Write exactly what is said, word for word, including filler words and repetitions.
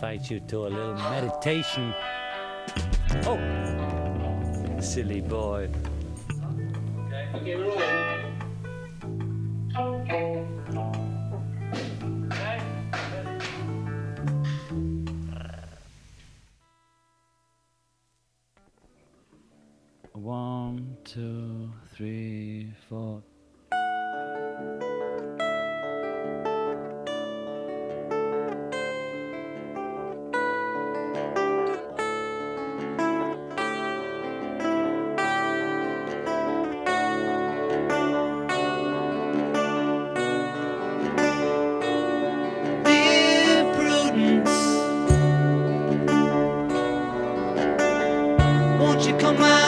invite you to a little meditation. Oh, silly boy. Okay, we're rolling. One, two, three, four. Dear Prudence, won't you come out?